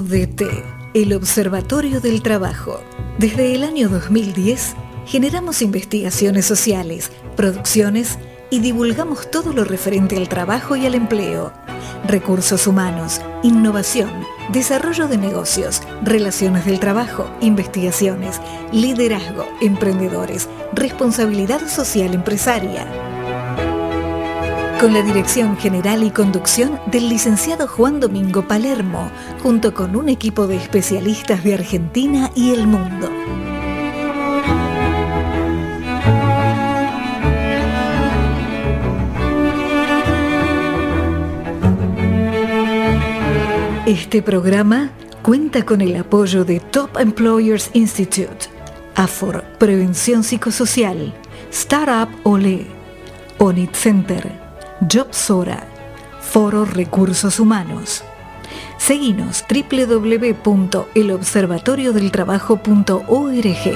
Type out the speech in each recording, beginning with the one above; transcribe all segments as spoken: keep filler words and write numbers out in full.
O D T, el Observatorio del Trabajo. Desde el año dos mil diez, generamos investigaciones sociales, producciones y divulgamos todo lo referente al trabajo y al empleo. Recursos humanos, innovación, desarrollo de negocios, relaciones del trabajo, investigaciones, liderazgo, emprendedores, responsabilidad social empresaria. Con la dirección general y conducción del licenciado Juan Domingo Palermo, junto con un equipo de especialistas de Argentina y el mundo. Este programa cuenta con el apoyo de Top Employers Institute, AFOR, Prevención Psicosocial, Startup Olé, Onit Center, Jobsora, Foro Recursos Humanos. Seguinos doble u doble u doble u punto el observatorio del trabajo punto org.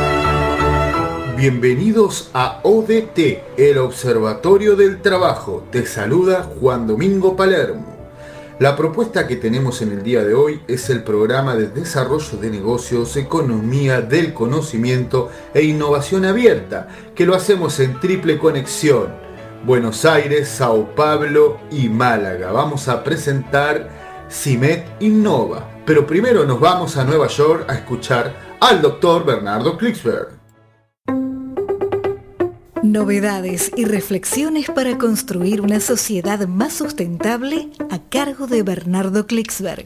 Bienvenidos a O D T, el Observatorio del Trabajo. Te saluda Juan Domingo Palermo. La propuesta que tenemos en el día de hoy es el programa de desarrollo de negocios, economía del conocimiento e innovación abierta, que lo hacemos en triple conexión: Buenos Aires, Sao Paulo y Málaga. Vamos a presentar CIMET Innova, pero primero nos vamos a Nueva York a escuchar al doctor Bernardo Klicksberg. Novedades y reflexiones para construir una sociedad más sustentable a cargo de Bernardo Klicksberg.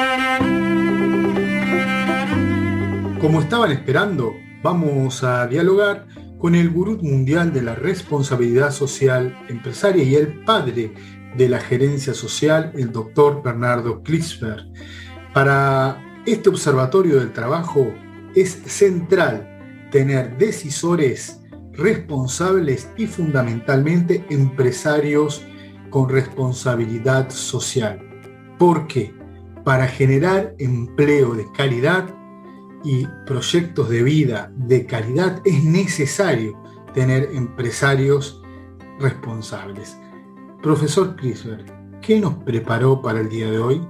Como estaban esperando, vamos a dialogar con el gurú mundial de la responsabilidad social empresaria y el padre de la gerencia social, el doctor Bernardo Klicksberg. Para este observatorio del trabajo es central tener decisores responsables y fundamentalmente empresarios con responsabilidad social. ¿Por qué? Para generar empleo de calidad y proyectos de vida de calidad es necesario tener empresarios responsables. Profesor Klicksberg, ¿qué nos preparó para el día de hoy?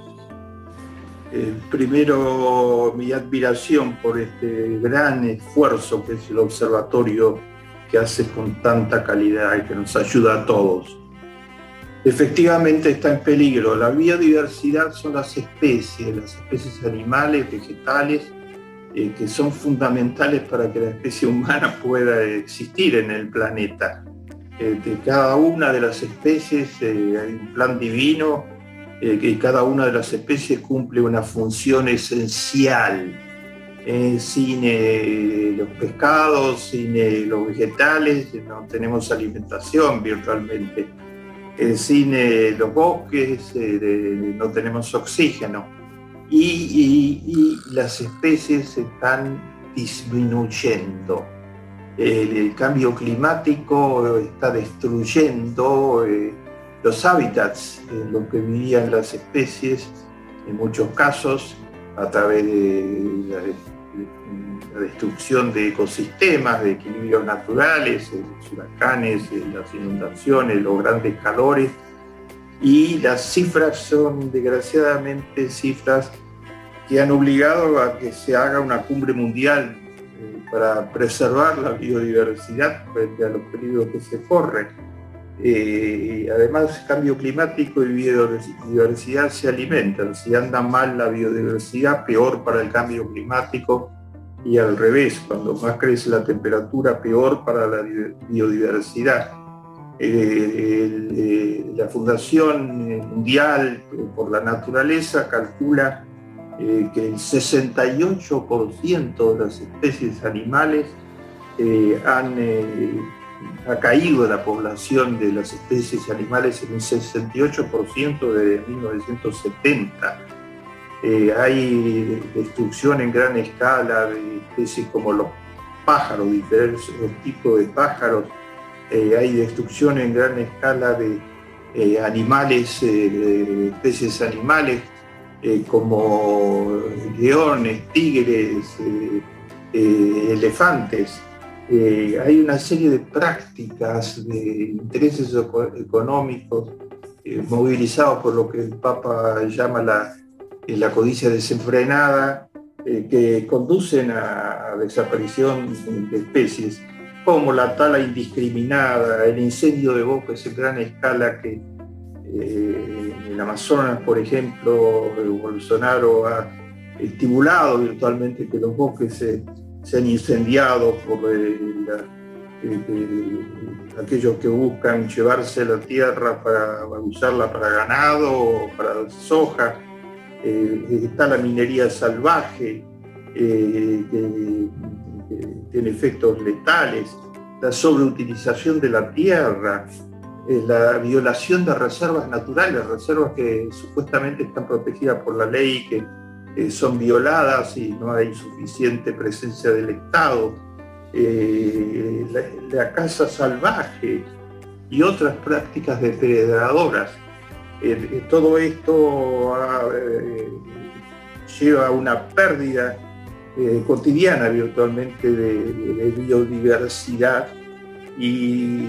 Eh, primero, mi admiración por este gran esfuerzo que es el observatorio que hace con tanta calidad y que nos ayuda a todos. Efectivamente está en peligro. La biodiversidad son las especies, las especies animales, vegetales, eh, que son fundamentales para que la especie humana pueda existir en el planeta. Eh, de cada una de las especies eh, hay un plan divino, eh, que cada una de las especies cumple una función esencial. Eh, sin eh, los pescados, sin eh, los vegetales, no tenemos alimentación virtualmente. Eh, sin eh, los bosques, eh, de, no tenemos oxígeno. Y, y, y las especies están disminuyendo. El, el cambio climático está destruyendo eh, los hábitats en los que vivían las especies, en muchos casos, a través de la, de la destrucción de ecosistemas, de equilibrios naturales, los huracanes, las inundaciones, los grandes calores. Y las cifras son, desgraciadamente, cifras que han obligado a que se haga una cumbre mundial eh, para preservar la biodiversidad frente a los peligros que se corren. Eh, además, cambio climático y biodiversidad se alimentan. Si anda mal la biodiversidad, peor para el cambio climático, y al revés, cuando más crece la temperatura, peor para la biodiversidad. Eh, el, eh, la Fundación Mundial por la Naturaleza calcula eh, que el sesenta y ocho por ciento de las especies animales eh, han eh, ha caído la población de las especies animales en un sesenta y ocho por ciento desde mil novecientos setenta. Eh, hay destrucción en gran escala de especies como los pájaros, diferentes tipos de pájaros. Eh, hay destrucción en gran escala de eh, animales, eh, de especies animales eh, como leones, tigres, eh, eh, elefantes. Eh, hay una serie de prácticas de intereses económicos eh, movilizados por lo que el Papa llama la eh, la codicia desenfrenada, eh, que conducen a, a desaparición de especies, como la tala indiscriminada, el incendio de bosques en gran escala que eh, en el Amazonas, por ejemplo, Bolsonaro ha estimulado virtualmente que los bosques se, sean incendiados por eh, la, eh, eh, aquellos que buscan llevarse la tierra para usarla para ganado o para soja. Eh, está la minería salvaje, eh, que, que tiene efectos letales, la sobreutilización de la tierra, eh, la violación de reservas naturales, reservas que supuestamente están protegidas por la ley, que eh, son violadas y no hay suficiente presencia del Estado, eh, la, la caza salvaje y otras prácticas depredadoras. Eh, todo esto eh, lleva a una pérdida eh, cotidiana virtualmente de, de biodiversidad y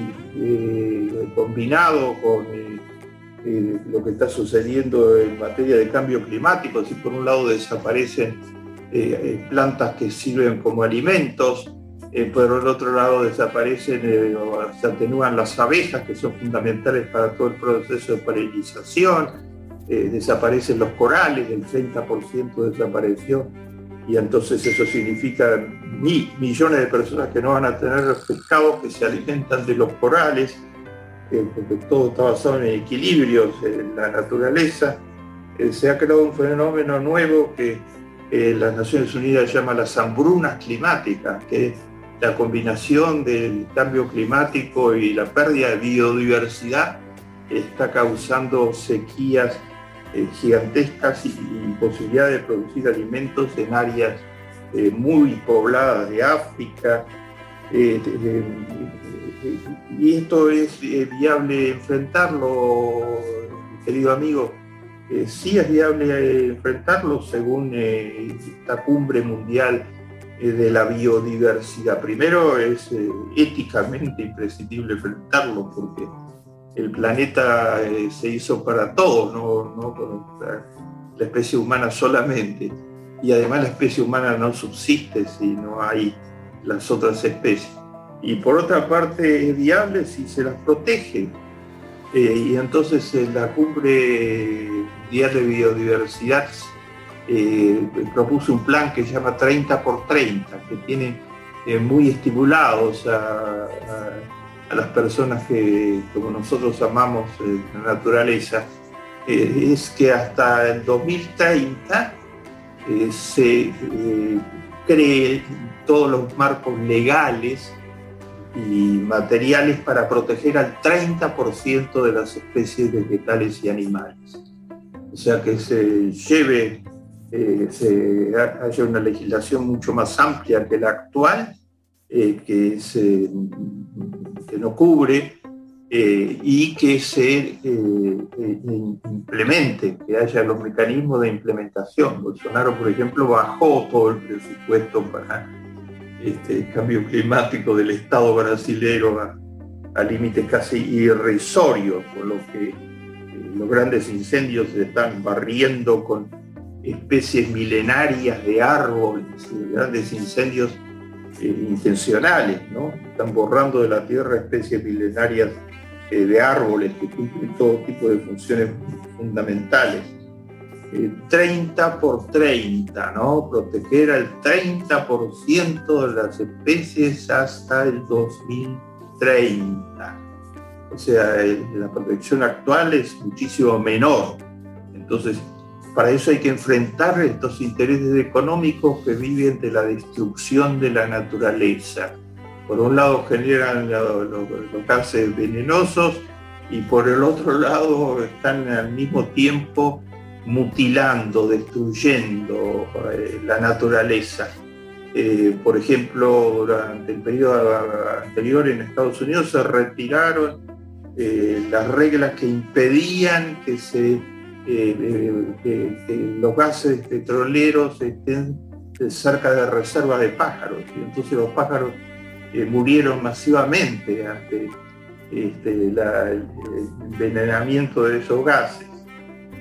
eh, combinado con eh, eh, lo que está sucediendo en materia de cambio climático. Si por un lado desaparecen eh, plantas que sirven como alimentos, Eh, por el otro lado desaparecen eh, o se atenúan las abejas, que son fundamentales para todo el proceso de polinización, eh, desaparecen los corales, el treinta por ciento desapareció, y entonces eso significa mi, millones de personas que no van a tener pescados que se alimentan de los corales, eh, porque todo está basado en equilibrios en la naturaleza. Eh, se ha creado un fenómeno nuevo que eh, las Naciones Unidas llama las hambrunas climáticas, que la combinación del cambio climático y la pérdida de biodiversidad está causando sequías eh, gigantescas y, y posibilidad de producir alimentos en áreas eh, muy pobladas de África. Eh, eh, eh, y esto es eh, viable enfrentarlo, querido amigo. Eh, sí es viable eh, enfrentarlo según eh, esta cumbre mundial de la biodiversidad. Primero, es eh, éticamente imprescindible enfrentarlo, porque el planeta eh, se hizo para todos, no, no para la especie humana solamente, y además la especie humana no subsiste si no hay las otras especies. Y por otra parte es viable si se las protege, eh, y entonces en la cumbre mundial de biodiversidad Eh, propuso un plan que se llama treinta por treinta, que tiene eh, muy estimulados a, a, a las personas que, como nosotros amamos eh, la naturaleza, eh, es que hasta el dos mil treinta eh, se eh, creen todos los marcos legales y materiales para proteger al treinta por ciento de las especies vegetales y animales. O sea, que se lleve Eh, se haya una legislación mucho más amplia que la actual, eh, que, se, que no cubre eh, y que se eh, eh, implemente, que haya los mecanismos de implementación. Bolsonaro, por ejemplo, bajó todo el presupuesto para este cambio climático del Estado brasilero a, a límites casi irrisorios, por lo que eh, los grandes incendios se están barriendo con especies milenarias de árboles, grandes incendios eh, intencionales, ¿no? Están borrando de la tierra especies milenarias eh, de árboles que cumplen todo tipo de funciones fundamentales. Eh, treinta por treinta, ¿no? Proteger al treinta por ciento de las especies hasta el dos mil treinta. O sea, eh, la protección actual es muchísimo menor. Entonces, para eso hay que enfrentar estos intereses económicos que viven de la destrucción de la naturaleza. Por un lado generan los, los, los gases venenosos y por el otro lado están al mismo tiempo mutilando, destruyendo eh, la naturaleza. Eh, por ejemplo, durante el periodo anterior en Estados Unidos se retiraron eh, las reglas que impedían que se Eh, eh, que, que los gases petroleros estén cerca de reservas de pájaros, y entonces los pájaros eh, murieron masivamente ante este, la, el envenenamiento de esos gases.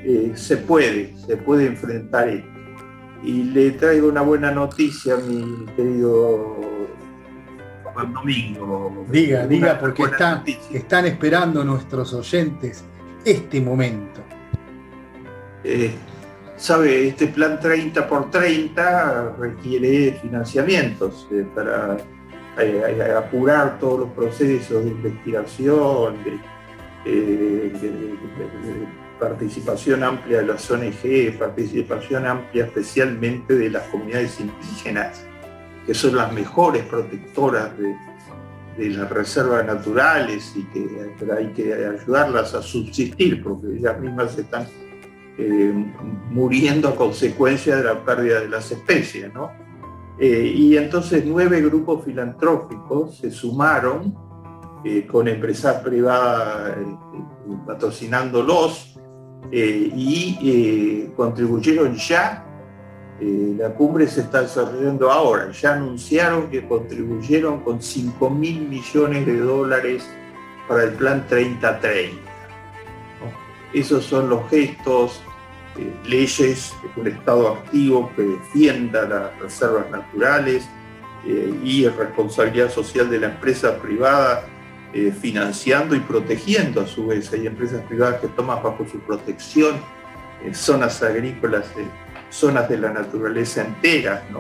eh, se puede, se puede enfrentar esto. Y le traigo una buena noticia a mi querido Juan Domingo. Diga, una, diga, porque una está, están esperando nuestros oyentes este momento. Eh, Sabe, este plan treinta por treinta requiere financiamientos eh, para eh, apurar todos los procesos de investigación, de, eh, de, de, de participación amplia de las O N G, participación amplia especialmente de las comunidades indígenas, que son las mejores protectoras de, de las reservas naturales y que hay que ayudarlas a subsistir porque ellas mismas están Eh, muriendo a consecuencia de la pérdida de las especies, ¿no? Eh, y entonces nueve grupos filantrópicos se sumaron eh, con empresas privadas eh, patrocinándolos eh, y eh, contribuyeron ya. Eh, la cumbre se está desarrollando ahora. Ya anunciaron que contribuyeron con cinco mil millones de dólares para el plan treinta treinta. Esos son los gestos, eh, leyes, un Estado activo que defienda las reservas naturales eh, y responsabilidad social de la empresa privada eh, financiando y protegiendo a su vez. Hay empresas privadas que toman bajo su protección eh, zonas agrícolas, eh, zonas de la naturaleza enteras, ¿no?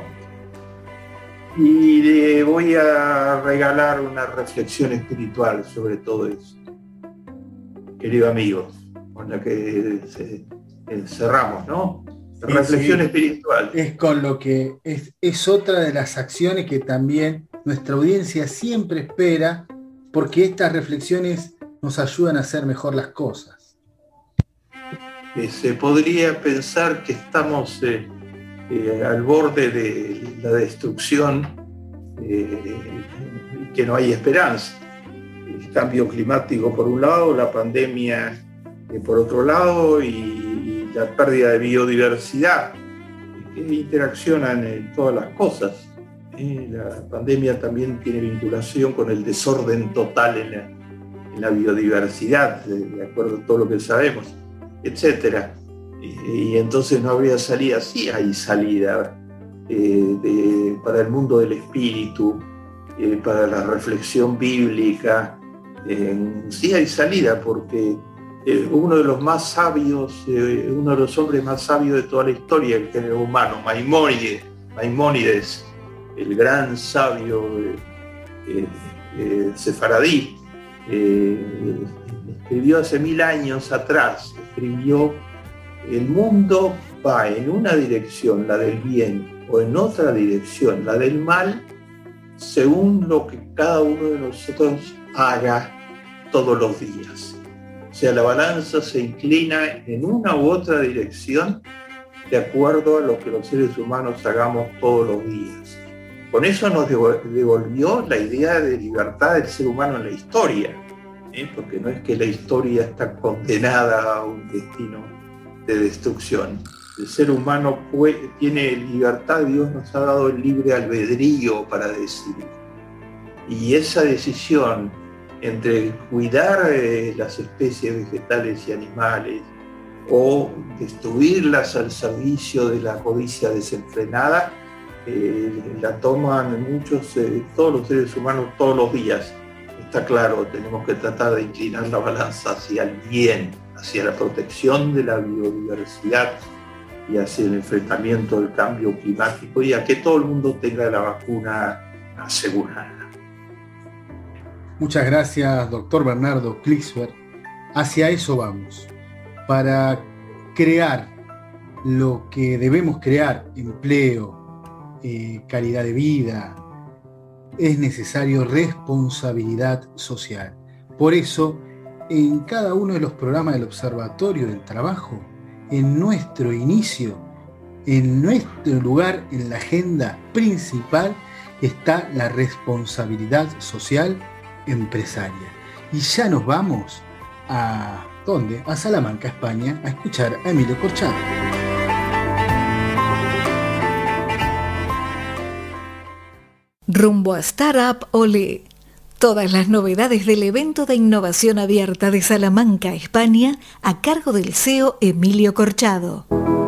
Y le voy a regalar una reflexión espiritual sobre todo eso, querido amigo, con la que cerramos, ¿no? La reflexión sí, espiritual. Es con lo que es, es otra de las acciones que también nuestra audiencia siempre espera, porque estas reflexiones nos ayudan a hacer mejor las cosas. Eh, se podría pensar que estamos eh, eh, al borde de la destrucción, eh, que no hay esperanza. El cambio climático por un lado, la pandemia eh, por otro lado y, y la pérdida de biodiversidad que interaccionan en todas las cosas. Eh, la pandemia también tiene vinculación con el desorden total en la, en la biodiversidad, de, de acuerdo a todo lo que sabemos, etcétera. Y, y entonces no habría salida. Sí hay salida eh, de, para el mundo del espíritu, eh, para la reflexión bíblica. Eh, sí hay salida porque eh, uno de los más sabios, eh, uno de los hombres más sabios de toda la historia del género humano, Maimónides, Maimónides el gran sabio eh, eh, eh, sefaradí, eh, escribió hace mil años atrás, escribió: el mundo va en una dirección, la del bien, o en otra dirección, la del mal, según lo que cada uno de nosotros haga todos los días. O sea, la balanza se inclina en una u otra dirección de acuerdo a lo que los seres humanos hagamos todos los días. Con eso nos devolvió la idea de libertad del ser humano en la historia, ¿eh? Porque no es que la historia está condenada a un destino de destrucción. El ser humano puede, tiene libertad, Dios nos ha dado el libre albedrío para decidir. Y esa decisión entre cuidar eh, las especies vegetales y animales o destruirlas al servicio de la codicia desenfrenada, eh, la toman muchos, eh, todos los seres humanos todos los días. Está claro, tenemos que tratar de inclinar la balanza hacia el bien, hacia la protección de la biodiversidad y hacia el enfrentamiento del cambio climático y a que todo el mundo tenga la vacuna asegurada. Muchas gracias, doctor Bernardo Klicksberg. Hacia eso vamos. Para crear lo que debemos crear, empleo, eh, calidad de vida, es necesario responsabilidad social. Por eso, en cada uno de los programas del Observatorio del Trabajo, en nuestro inicio, en nuestro lugar en la agenda principal, está la responsabilidad social empresaria. Y ya nos vamos a ¿dónde? A Salamanca, España, a escuchar a Emilio Corchado. Rumbo a Startup Olé. todas las novedades del evento de innovación abierta de Salamanca, España, a cargo del C E O Emilio Corchado.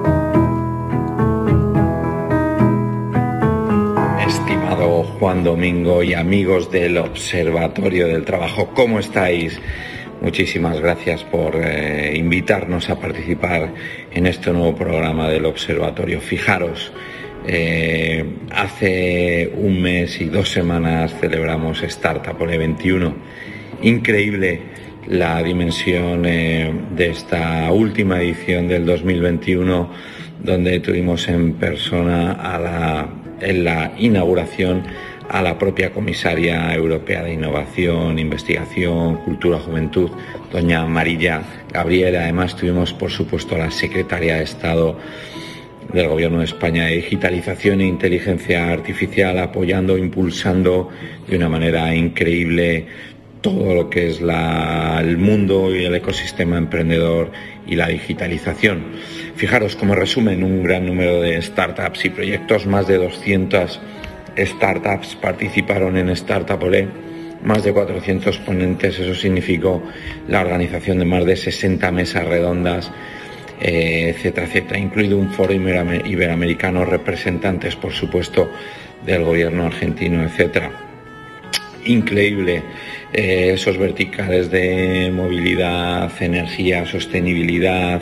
Estimado Juan Domingo y amigos del Observatorio del Trabajo, ¿cómo estáis? Muchísimas gracias por eh, invitarnos a participar en este nuevo programa del Observatorio. Fijaros, eh, hace un mes y dos semanas celebramos Startupole veintiuno. Increíble la dimensión eh, de esta última edición del dos mil veintiuno, donde tuvimos en persona a la, en la inauguración a la propia comisaria europea de Innovación, Investigación, Cultura, Juventud, doña Amarilla Gabriela. Además tuvimos, por supuesto, a la secretaria de Estado del Gobierno de España de Digitalización e Inteligencia Artificial, apoyando, impulsando de una manera increíble todo lo que es la, el mundo y el ecosistema emprendedor y la digitalización. Fijaros, como resumen, un gran número de startups y proyectos, más de doscientas startups participaron en Startupole, más de cuatrocientos ponentes. Eso significó la organización de más de sesenta mesas redondas, eh, etcétera, etcétera, incluido un foro iberoamericano, representantes, por supuesto, del gobierno argentino, etcétera. Increíble eh, esos verticales de movilidad, energía, sostenibilidad,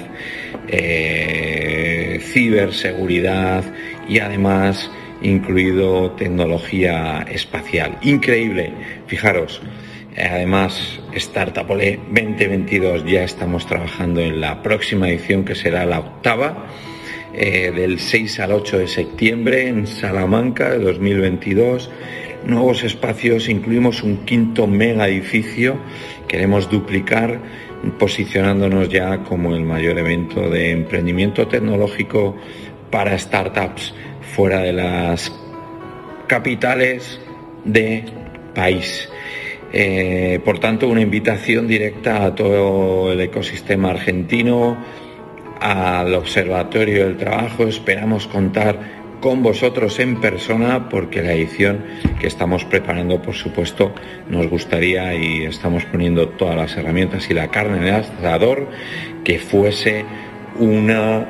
eh, ciberseguridad y además incluido tecnología espacial. Increíble. Fijaros, además Startupole veinte veintidós, ya estamos trabajando en la próxima edición, que será la octava, eh, del seis al ocho de septiembre en Salamanca de dos mil veintidós. Nuevos espacios, incluimos un quinto mega edificio. Queremos duplicar, posicionándonos ya como el mayor evento de emprendimiento tecnológico para startups fuera de las capitales de país. Eh, por tanto, una invitación directa a todo el ecosistema argentino, al Observatorio del Trabajo. Esperamos contar con vosotros en persona, porque la edición que estamos preparando, por supuesto, nos gustaría, y estamos poniendo todas las herramientas y la carne en el asador, que fuese una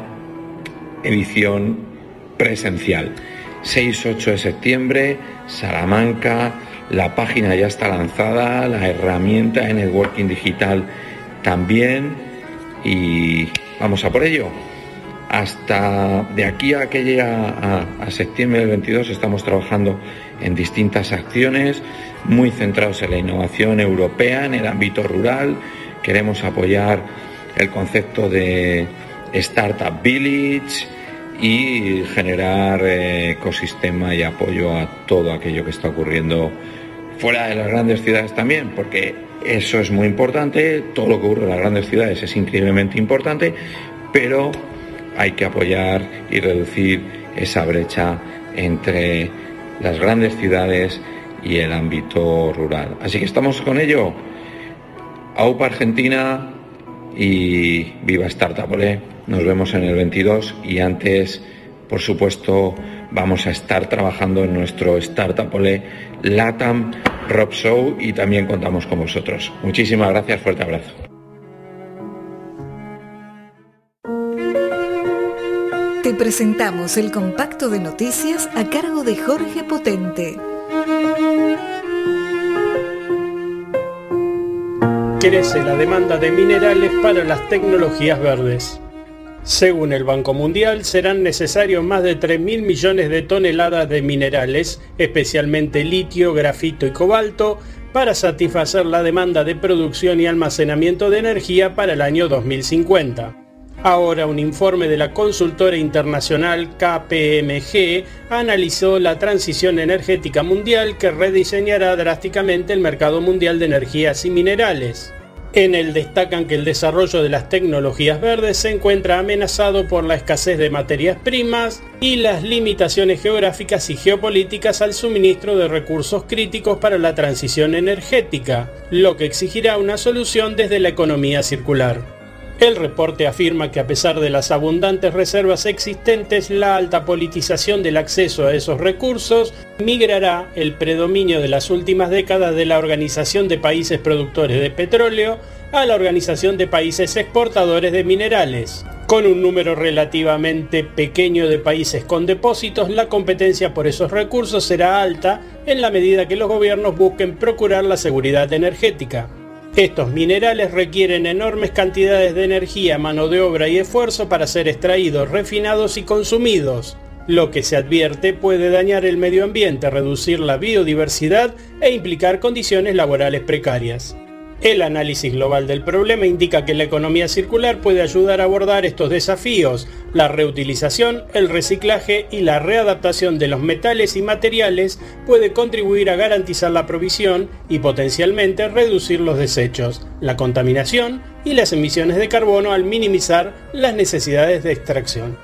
edición presencial. seis ocho de septiembre, Salamanca. La página ya está lanzada, la herramienta de networking digital también, y vamos a por ello. Hasta de aquí a que llegue a, a septiembre del veintidós estamos trabajando en distintas acciones muy centrados en la innovación europea en el ámbito rural. Queremos apoyar el concepto de Startup Village y generar eh, ecosistema y apoyo a todo aquello que está ocurriendo fuera de las grandes ciudades también, porque eso es muy importante. Todo lo que ocurre en las grandes ciudades es increíblemente importante, pero hay que apoyar y reducir esa brecha entre las grandes ciudades y el ámbito rural. Así que estamos con ello. AUPA Argentina y viva Startupole. Nos vemos en el veintidós, y antes, por supuesto, vamos a estar trabajando en nuestro Startupole LATAM Roadshow y también contamos con vosotros. Muchísimas gracias, fuerte abrazo. Te presentamos el compacto de noticias a cargo de Jorge Potente. Crece la demanda de minerales para las tecnologías verdes. Según el Banco Mundial, serán necesarios más de tres mil millones de toneladas de minerales, especialmente litio, grafito y cobalto, para satisfacer la demanda de producción y almacenamiento de energía para el año dos mil cincuenta. Ahora, un informe de la consultora internacional K P M G analizó la transición energética mundial, que rediseñará drásticamente el mercado mundial de energías y minerales. En él destacan que el desarrollo de las tecnologías verdes se encuentra amenazado por la escasez de materias primas y las limitaciones geográficas y geopolíticas al suministro de recursos críticos para la transición energética, lo que exigirá una solución desde la economía circular. El reporte afirma que a pesar de las abundantes reservas existentes, la alta politización del acceso a esos recursos migrará el predominio de las últimas décadas de la Organización de Países Productores de Petróleo a la Organización de Países Exportadores de Minerales. Con un número relativamente pequeño de países con depósitos, la competencia por esos recursos será alta en la medida que los gobiernos busquen procurar la seguridad energética. Estos minerales requieren enormes cantidades de energía, mano de obra y esfuerzo para ser extraídos, refinados y consumidos. Lo que se advierte puede dañar el medio ambiente, reducir la biodiversidad e implicar condiciones laborales precarias. El análisis global del problema indica que la economía circular puede ayudar a abordar estos desafíos. La reutilización, el reciclaje y la readaptación de los metales y materiales puede contribuir a garantizar la provisión y potencialmente reducir los desechos, la contaminación y las emisiones de carbono al minimizar las necesidades de extracción.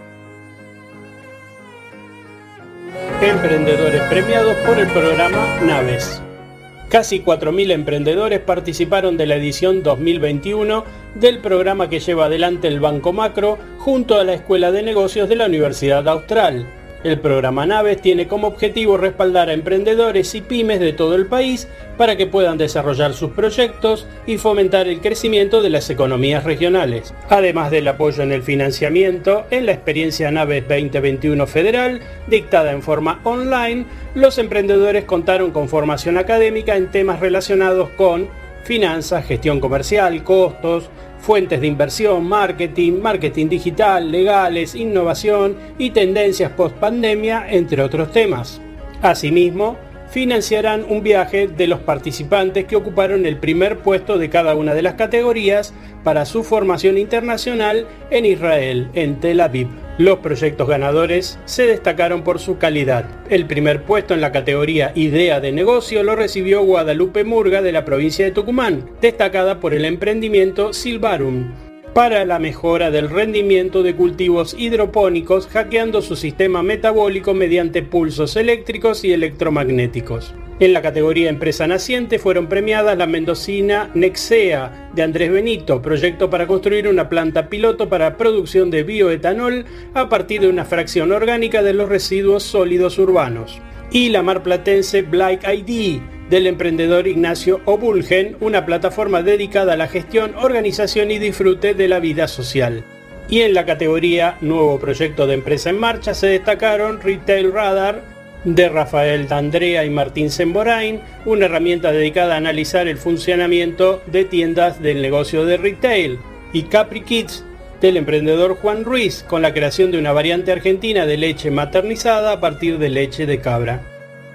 Emprendedores premiados por el programa Naves. Casi cuatro mil emprendedores participaron de la edición dos mil veintiuno del programa que lleva adelante el Banco Macro junto a la Escuela de Negocios de la Universidad Austral. El programa Naves tiene como objetivo respaldar a emprendedores y pymes de todo el país para que puedan desarrollar sus proyectos y fomentar el crecimiento de las economías regionales. Además del apoyo en el financiamiento, en la experiencia Naves veinte veintiuno Federal, dictada en forma online, los emprendedores contaron con formación académica en temas relacionados con finanzas, gestión comercial, costos, fuentes de inversión, marketing, marketing digital, legales, innovación y tendencias post-pandemia, entre otros temas. Asimismo, financiarán un viaje de los participantes que ocuparon el primer puesto de cada una de las categorías para su formación internacional en Israel, en Tel Aviv. Los proyectos ganadores se destacaron por su calidad. El primer puesto en la categoría Idea de Negocio lo recibió Guadalupe Murga de la provincia de Tucumán, destacada por el emprendimiento Silvarum, para la mejora del rendimiento de cultivos hidropónicos, hackeando su sistema metabólico mediante pulsos eléctricos y electromagnéticos. En la categoría Empresa Naciente fueron premiadas la mendocina Nexea de Andrés Benito, proyecto para construir una planta piloto para producción de bioetanol a partir de una fracción orgánica de los residuos sólidos urbanos. Y la marplatense Black I D del emprendedor Ignacio Obulgen, una plataforma dedicada a la gestión, organización y disfrute de la vida social. Y en la categoría Nuevo Proyecto de Empresa en Marcha se destacaron Retail Radar de Rafael D'Andrea y Martín Semborain, una herramienta dedicada a analizar el funcionamiento de tiendas del negocio de retail, y Capri Kids del emprendedor Juan Ruiz, con la creación de una variante argentina de leche maternizada a partir de leche de cabra.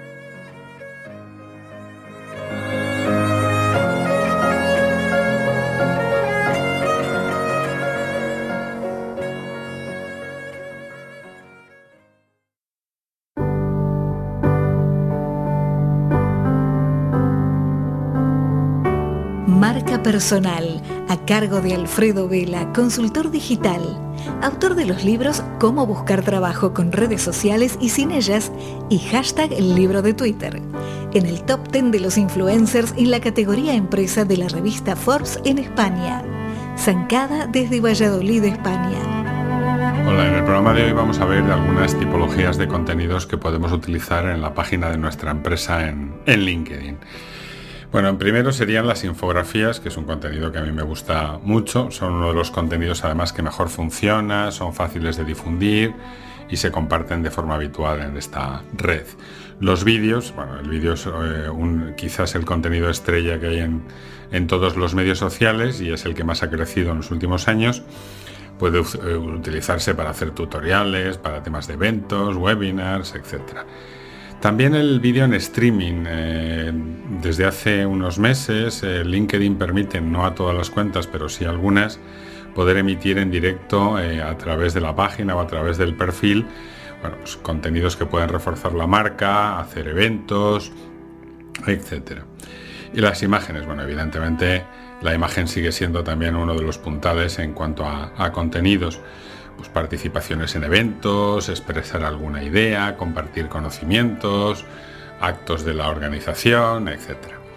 Marca personal, a cargo de Alfredo Vela, consultor digital, autor de los libros Cómo buscar trabajo con redes sociales y sin ellas y hashtag el libro de Twitter. En el top diez de los influencers en la categoría empresa de la revista Forbes en España. Zancada desde Valladolid, España. Hola, en el programa de hoy vamos a ver algunas tipologías de contenidos que podemos utilizar en la página de nuestra empresa en, en LinkedIn. Bueno, en primero serían las infografías, que es un contenido que a mí me gusta mucho. Son uno de los contenidos además que mejor funciona, son fáciles de difundir y se comparten de forma habitual en esta red. Los vídeos, bueno, el vídeo es eh, un, quizás el contenido estrella que hay en, en todos los medios sociales y es el que más ha crecido en los últimos años. Puede eh, utilizarse para hacer tutoriales, para temas de eventos, webinars, etcétera. También el vídeo en streaming. Eh, desde hace unos meses eh, LinkedIn permite, no a todas las cuentas, pero sí a algunas, poder emitir en directo eh, a través de la página o a través del perfil, bueno, pues, contenidos que pueden reforzar la marca, hacer eventos, etcétera. Y las imágenes, bueno, evidentemente la imagen sigue siendo también uno de los puntales en cuanto a, a contenidos. Pues participaciones en eventos, expresar alguna idea, compartir conocimientos, actos de la organización, etcétera.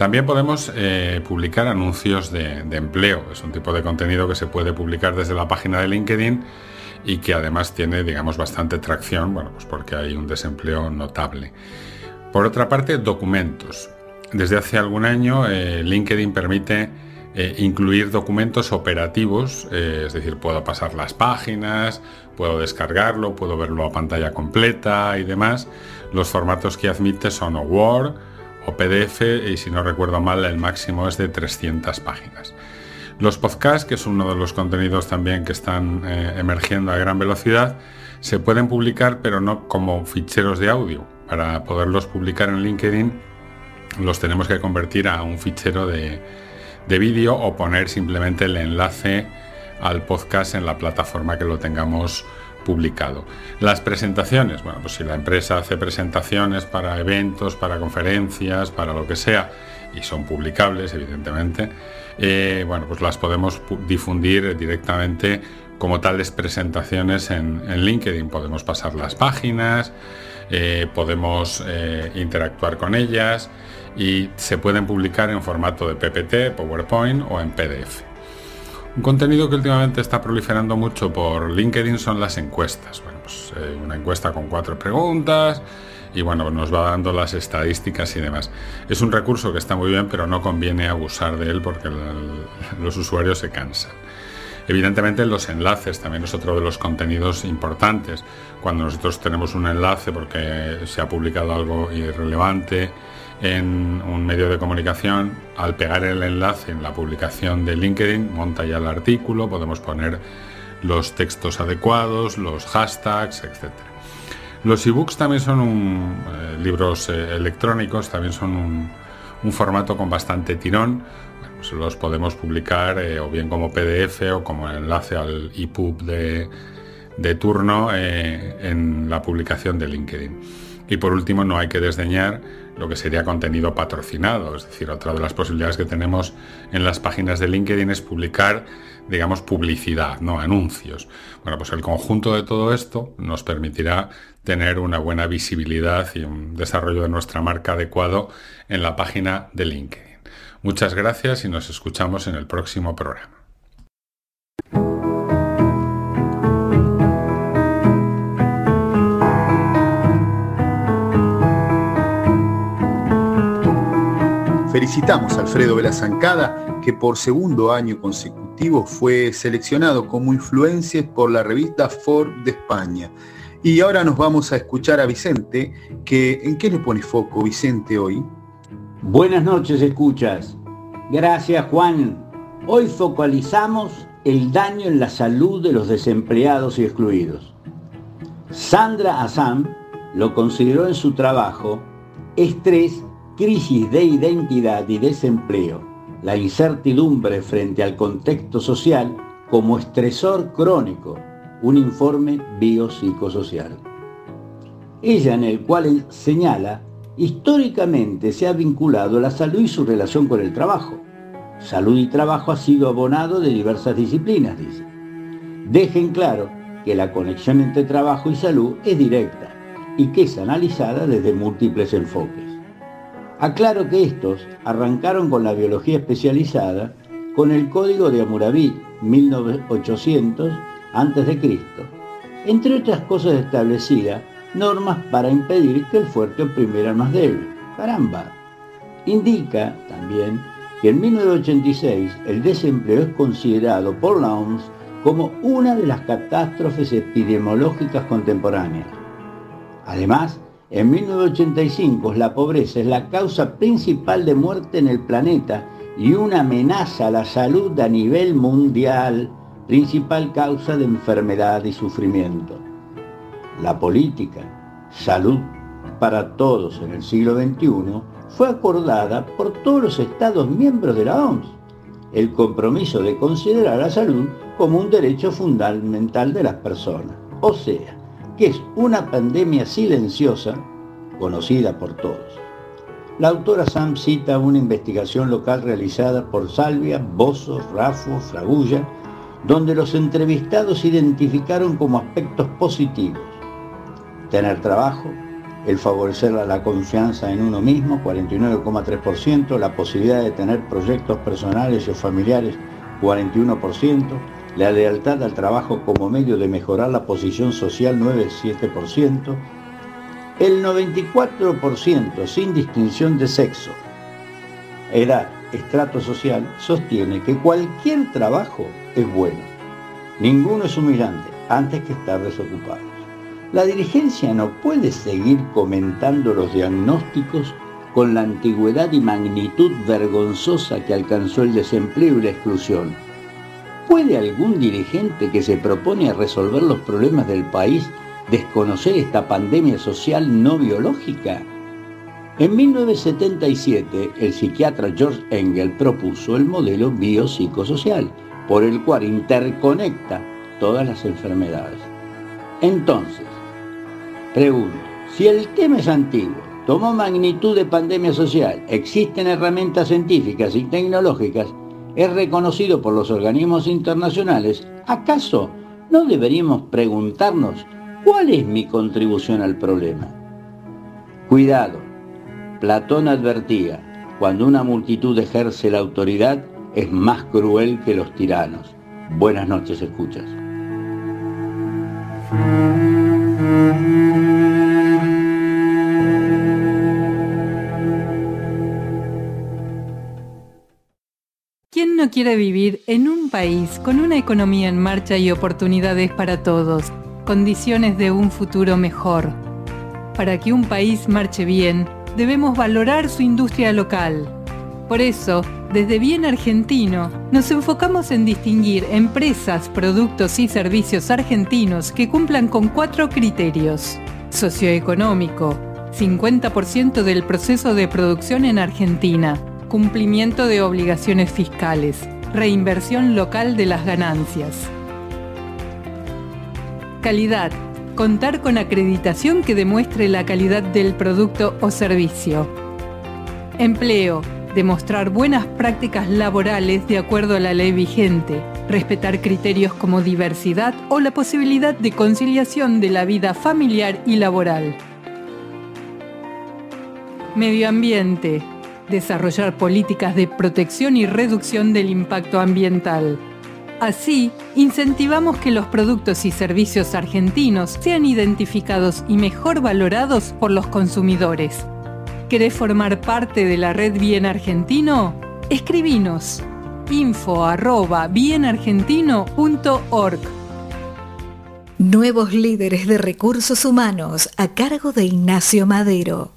También podemos eh, publicar anuncios de, de empleo. Es un tipo de contenido que se puede publicar desde la página de LinkedIn y que además tiene, digamos, bastante tracción, bueno, pues porque hay un desempleo notable. Por otra parte, documentos. Desde hace algún año eh, LinkedIn permite eh, incluir documentos operativos, eh, es decir, puedo pasar las páginas, puedo descargarlo, puedo verlo a pantalla completa y demás. Los formatos que admite son o Word o P D F y, si no recuerdo mal, el máximo es de trescientas páginas. Los podcasts, que es uno de los contenidos también que están eh, emergiendo a gran velocidad, se pueden publicar pero no como ficheros de audio. Para poderlos publicar en LinkedIn los tenemos que convertir a un fichero de, de vídeo o poner simplemente el enlace al podcast en la plataforma que lo tengamos publicado. Las presentaciones, bueno, pues si la empresa hace presentaciones para eventos, para conferencias, para lo que sea, y son publicables, evidentemente, eh, bueno, pues las podemos difundir directamente como tales presentaciones en, en LinkedIn. Podemos pasar las páginas, eh, podemos eh, interactuar con ellas y se pueden publicar en formato de P P T, PowerPoint o en P D F. Un contenido que últimamente está proliferando mucho por LinkedIn son las encuestas. Bueno, pues eh, una encuesta con cuatro preguntas y bueno, nos va dando las estadísticas y demás. Es un recurso que está muy bien, pero no conviene abusar de él porque el, los usuarios se cansan. Evidentemente los enlaces también es otro de los contenidos importantes. Cuando nosotros tenemos un enlace porque se ha publicado algo irrelevante en un medio de comunicación, al pegar el enlace en la publicación de LinkedIn monta ya el artículo, podemos poner los textos adecuados, los hashtags, etcétera. Los ebooks también son un, eh, libros eh, electrónicos, también son un, un formato con bastante tirón. Bueno, pues los podemos publicar eh, o bien como P D F o como enlace al E P U B de, de turno eh, en la publicación de LinkedIn. Y por último, no hay que desdeñar lo que sería contenido patrocinado, es decir, otra de las posibilidades que tenemos en las páginas de LinkedIn es publicar, digamos, publicidad, no anuncios. Bueno, pues el conjunto de todo esto nos permitirá tener una buena visibilidad y un desarrollo de nuestra marca adecuado en la página de LinkedIn. Muchas gracias y nos escuchamos en el próximo programa. Felicitamos a Alfredo Vela Zancada, que por segundo año consecutivo fue seleccionado como influencer por la revista Forbes de España. Y ahora nos vamos a escuchar a Vicente, que ¿en qué le pone foco Vicente hoy? Buenas noches, escuchas. Gracias, Juan. Hoy focalizamos el daño en la salud de los desempleados y excluidos. Sandra Assam lo consideró en su trabajo Estrés, crisis de identidad y desempleo, la incertidumbre frente al contexto social como estresor crónico, un informe biopsicosocial. Ella en el cual señala, históricamente se ha vinculado la salud y su relación con el trabajo. Salud y trabajo ha sido abonado de diversas disciplinas, dice. Dejen claro que la conexión entre trabajo y salud es directa y que es analizada desde múltiples enfoques. Aclaro que estos arrancaron con la biología especializada con el Código de Hammurabi, mil ochocientos antes de Cristo. Entre otras cosas establecía normas para impedir que el fuerte oprimiera al más débil. Caramba. Indica también que en mil novecientos ochenta y seis el desempleo es considerado por la O M S como una de las catástrofes epidemiológicas contemporáneas. Además, en mil novecientos ochenta y cinco la pobreza es la causa principal de muerte en el planeta y una amenaza a la salud a nivel mundial, principal causa de enfermedad y sufrimiento. La política Salud para Todos en el siglo veintiuno fue acordada por todos los Estados miembros de la O M S. El compromiso de considerar la salud como un derecho fundamental de las personas, o sea, que es una pandemia silenciosa conocida por todos. La autora Sam cita una investigación local realizada por Salvia, Bozo, Raffo, Fragulla, donde los entrevistados identificaron como aspectos positivos: tener trabajo, el favorecer la confianza en uno mismo, cuarenta y nueve coma tres por ciento, la posibilidad de tener proyectos personales o familiares, cuarenta y uno por ciento, la lealtad al trabajo como medio de mejorar la posición social, nueve coma siete por ciento, el noventa y cuatro por ciento, sin distinción de sexo, edad, estrato social, sostiene que cualquier trabajo es bueno. Ninguno es humillante antes que estar desocupado. La dirigencia no puede seguir comentando los diagnósticos con la antigüedad y magnitud vergonzosa que alcanzó el desempleo y la exclusión. ¿Puede algún dirigente que se propone a resolver los problemas del país desconocer esta pandemia social no biológica? En mil novecientos setenta y siete, el psiquiatra George Engel propuso el modelo biopsicosocial, por el cual interconecta todas las enfermedades. Entonces, pregunto, si el tema es antiguo, tomó magnitud de pandemia social, existen herramientas científicas y tecnológicas, es reconocido por los organismos internacionales, ¿acaso no deberíamos preguntarnos cuál es mi contribución al problema? Cuidado, Platón advertía, cuando una multitud ejerce la autoridad, es más cruel que los tiranos. Buenas noches, escuchas. ¿Quién no quiere vivir en un país con una economía en marcha y oportunidades para todos, condiciones de un futuro mejor? Para que un país marche bien, debemos valorar su industria local. Por eso, desde Bien Argentino, nos enfocamos en distinguir empresas, productos y servicios argentinos que cumplan con cuatro criterios. Socioeconómico, cincuenta por ciento del proceso de producción en Argentina. Cumplimiento de obligaciones fiscales, reinversión local de las ganancias. Calidad, contar con acreditación que demuestre la calidad del producto o servicio. Empleo, demostrar buenas prácticas laborales de acuerdo a la ley vigente, respetar criterios como diversidad o la posibilidad de conciliación de la vida familiar y laboral. Medio ambiente, desarrollar políticas de protección y reducción del impacto ambiental. Así, incentivamos que los productos y servicios argentinos sean identificados y mejor valorados por los consumidores. ¿Querés formar parte de la red Bien Argentino? Escribinos info arroba bienargentino punto org. Nuevos líderes de recursos humanos a cargo de Ignacio Madero.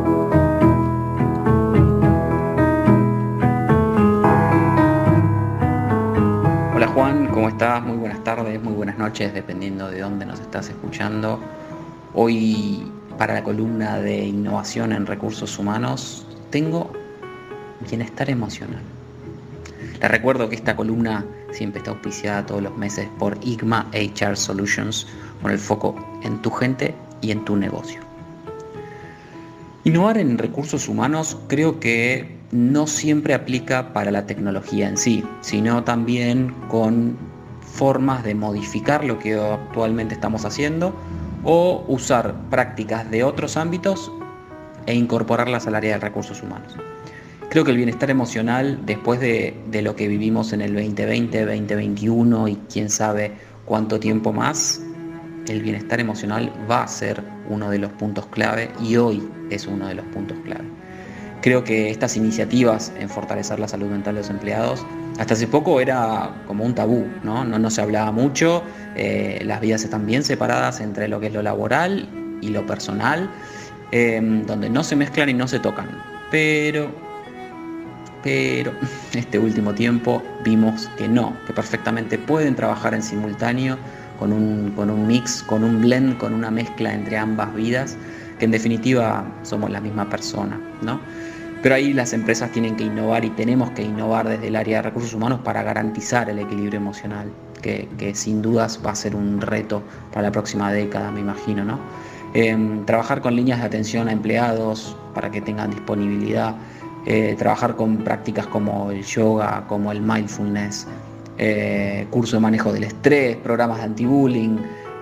Hola Juan, ¿cómo estás? Muy buenas tardes, muy buenas noches, dependiendo de dónde nos estás escuchando. Hoy, para la columna de innovación en recursos humanos, tengo bienestar emocional. Les recuerdo que esta columna siempre está auspiciada todos los meses por I G M A H R Solutions, con el foco en tu gente y en tu negocio. Innovar en recursos humanos creo que no siempre aplica para la tecnología en sí, sino también con formas de modificar lo que actualmente estamos haciendo o usar prácticas de otros ámbitos e incorporarlas al área de recursos humanos. Creo que el bienestar emocional, después de, de lo que vivimos en el veinte veinte, veinte veintiuno y quién sabe cuánto tiempo más, el bienestar emocional va a ser uno de los puntos clave y hoy es uno de los puntos clave. Creo que estas iniciativas en fortalecer la salud mental de los empleados, hasta hace poco era como un tabú, ¿no? No, no se hablaba mucho, eh, las vidas están bien separadas entre lo que es lo laboral y lo personal, eh, donde no se mezclan y no se tocan. Pero, pero, este último tiempo vimos que no, que perfectamente pueden trabajar en simultáneo con un, con un mix, con un blend, con una mezcla entre ambas vidas, que en definitiva somos la misma persona, ¿no? Pero ahí las empresas tienen que innovar y tenemos que innovar desde el área de recursos humanos para garantizar el equilibrio emocional, que, que sin dudas va a ser un reto para la próxima década, me imagino, ¿no? Eh, trabajar con líneas de atención a empleados para que tengan disponibilidad, eh, trabajar con prácticas como el yoga, como el mindfulness, eh, curso de manejo del estrés, programas de anti-bullying,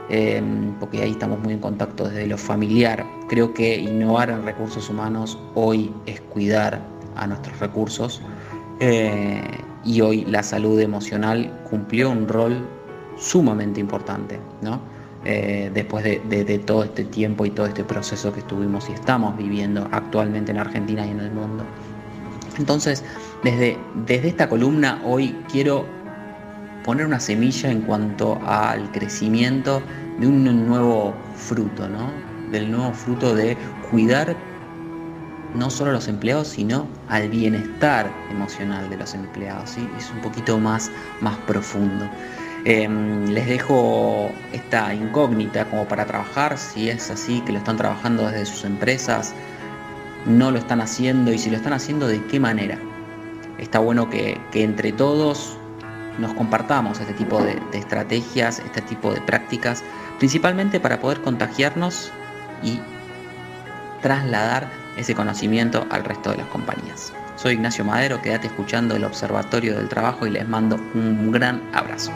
eh, porque ahí estamos muy en contacto desde lo familiar. Creo que innovar en recursos humanos hoy es cuidar a nuestros recursos, eh, y hoy la salud emocional cumplió un rol sumamente importante, ¿no? Eh, después de, de, de todo este tiempo y todo este proceso que estuvimos y estamos viviendo actualmente en Argentina y en el mundo. Entonces, desde, desde esta columna hoy quiero poner una semilla en cuanto al crecimiento de un nuevo fruto, ¿no? Del nuevo fruto de cuidar no solo a los empleados, sino al bienestar emocional de los empleados, ¿sí? Es un poquito más, más profundo. Eh, les dejo esta incógnita como para trabajar, si es así, que lo están trabajando desde sus empresas, no lo están haciendo, y si lo están haciendo, ¿de qué manera? Está bueno que, que entre todos nos compartamos este tipo de, de estrategias, este tipo de prácticas, principalmente para poder contagiarnos y trasladar ese conocimiento al resto de las compañías. Soy Ignacio Madero, quédate escuchando el Observatorio del Trabajo y les mando un gran abrazo.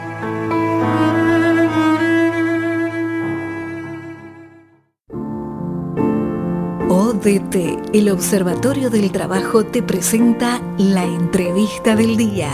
O D T, el Observatorio del Trabajo, te presenta la entrevista del día.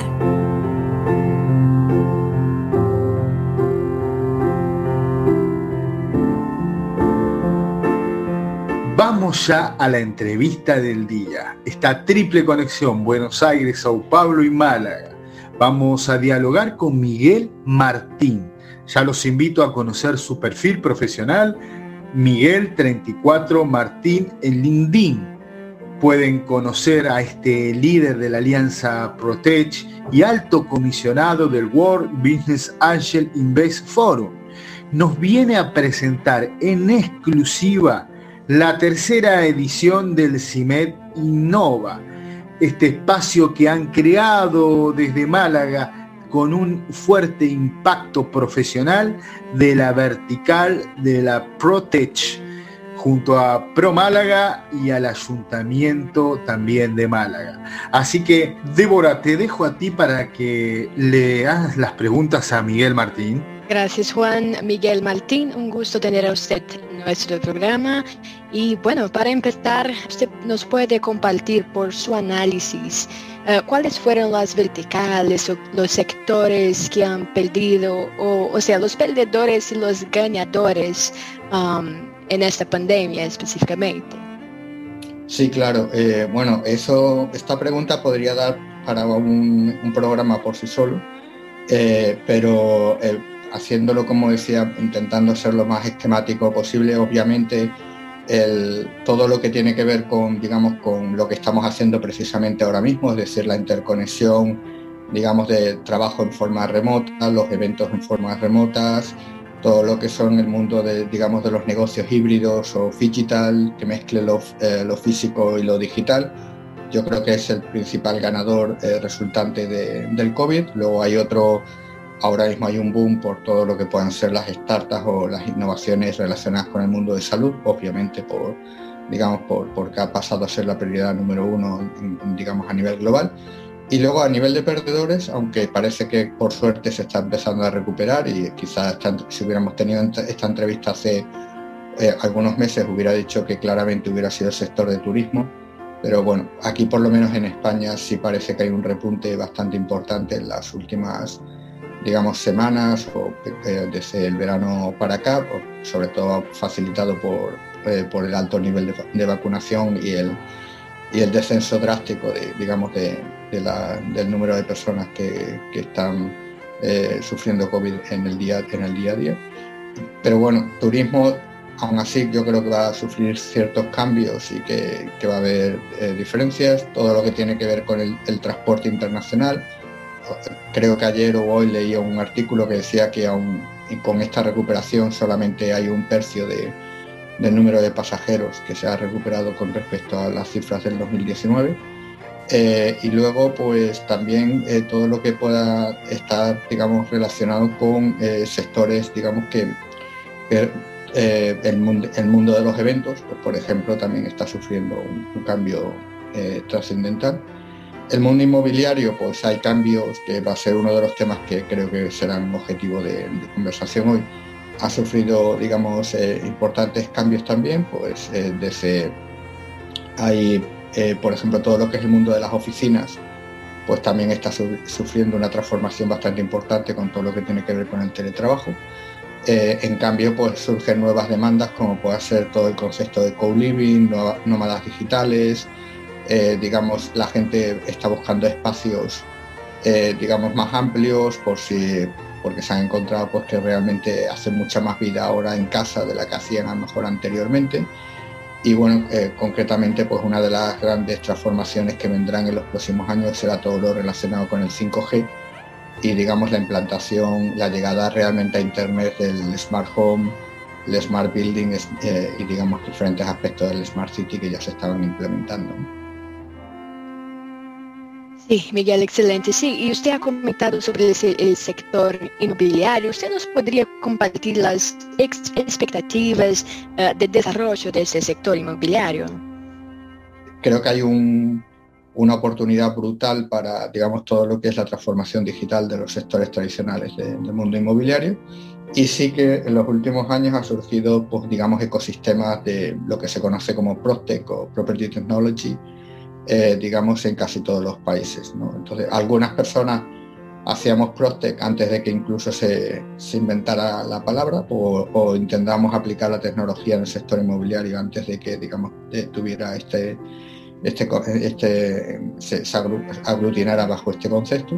Vamos ya a la entrevista del día. Esta triple conexión Buenos Aires, Sao Paulo y Málaga. Vamos a dialogar con Miguel Martín. Ya los invito a conocer su perfil profesional, Miguel treinta y cuatro Martín en LinkedIn. Pueden conocer a este líder de la alianza Protech y alto comisionado del World Business Angel Invest Forum. Nos viene a presentar en exclusiva la tercera edición del CIMED Innova, este espacio que han creado desde Málaga con un fuerte impacto profesional de la vertical de la Protech, junto a Pro Málaga y al Ayuntamiento también de Málaga. Así que, Débora, te dejo a ti para que le hagas las preguntas a Miguel Martín. Gracias, Juan. Miguel Martín, un gusto tener a usted en nuestro programa. Y bueno, para empezar, usted nos puede compartir por su análisis uh, cuáles fueron las verticales o los sectores que han perdido, o, o sea, los perdedores y los ganadores um, en esta pandemia específicamente. Sí, claro. Eh, bueno, eso, esta pregunta podría dar para un, un programa por sí solo, eh, pero eh, haciéndolo, como decía, intentando ser lo más esquemático posible, obviamente el, todo lo que tiene que ver con, digamos, con lo que estamos haciendo precisamente ahora mismo, es decir, la interconexión, digamos, de trabajo en forma remota, los eventos en formas remotas, todo lo que son el mundo de, digamos, de los negocios híbridos o digital, que mezcle lo, eh, lo físico y lo digital. Yo creo que es el principal ganador eh, resultante de, del COVID. Luego hay otro, ahora mismo hay un boom por todo lo que puedan ser las startups o las innovaciones relacionadas con el mundo de salud, obviamente por, digamos, por, porque ha pasado a ser la prioridad número uno, digamos, a nivel global. Y luego a nivel de perdedores, aunque parece que por suerte se está empezando a recuperar, y quizás esta, si hubiéramos tenido esta entrevista hace eh, algunos meses hubiera dicho que claramente hubiera sido el sector de turismo, pero bueno, aquí por lo menos en España sí parece que hay un repunte bastante importante en las últimas, digamos, semanas o eh, desde el verano para acá, sobre todo facilitado por, eh, por el alto nivel de, de vacunación y el, y el descenso drástico de, digamos, de, de la, del número de personas que, que están eh, sufriendo COVID en el, día, en el día a día. Pero bueno, turismo, aún así yo creo que va a sufrir ciertos cambios y que, que va a haber eh, diferencias. Todo lo que tiene que ver con el, el transporte internacional. Creo que ayer o hoy leía un artículo que decía que aún con esta recuperación solamente hay un tercio de, del número de pasajeros que se ha recuperado con respecto a las cifras del dos mil diecinueve. Eh, y luego pues también eh, todo lo que pueda estar, digamos, relacionado con eh, sectores, digamos, que eh, el, mundo, el mundo de los eventos, pues, por ejemplo, también está sufriendo un, un cambio eh, trascendental. El mundo inmobiliario, pues hay cambios, que va a ser uno de los temas que creo que serán objetivo de, de conversación hoy, ha sufrido, digamos, eh, importantes cambios también, pues eh, desde hay, eh, por ejemplo, todo lo que es el mundo de las oficinas, pues también está su- sufriendo una transformación bastante importante con todo lo que tiene que ver con el teletrabajo. Eh, en cambio, pues surgen nuevas demandas como puede ser todo el concepto de co-living, no- nómadas digitales, eh, digamos, la gente está buscando espacios, eh, digamos, más amplios por si, porque se han encontrado pues, que realmente hacen mucha más vida ahora en casa de la que hacían a lo mejor anteriormente. Y bueno, eh, concretamente, pues una de las grandes transformaciones que vendrán en los próximos años será todo lo relacionado con el cinco G y digamos la implantación, la llegada realmente a Internet del Smart Home, el Smart Building eh, y digamos diferentes aspectos del Smart City que ya se estaban implementando. Sí, Miguel, excelente. Sí, y usted ha comentado sobre el, el sector inmobiliario. ¿Usted nos podría compartir las ex expectativas uh, de desarrollo de ese sector inmobiliario? Creo que hay un, una oportunidad brutal para, digamos, todo lo que es la transformación digital de los sectores tradicionales de, del mundo inmobiliario. Y sí que en los últimos años ha surgido, pues, digamos, ecosistemas de lo que se conoce como PropTech o Property Technology, eh, digamos, en casi todos los países, ¿no? Entonces, algunas personas hacíamos PropTech antes de que incluso se, se inventara la palabra o, o intentamos aplicar la tecnología en el sector inmobiliario antes de que, digamos, tuviera este, este, este se, se aglutinara bajo este concepto.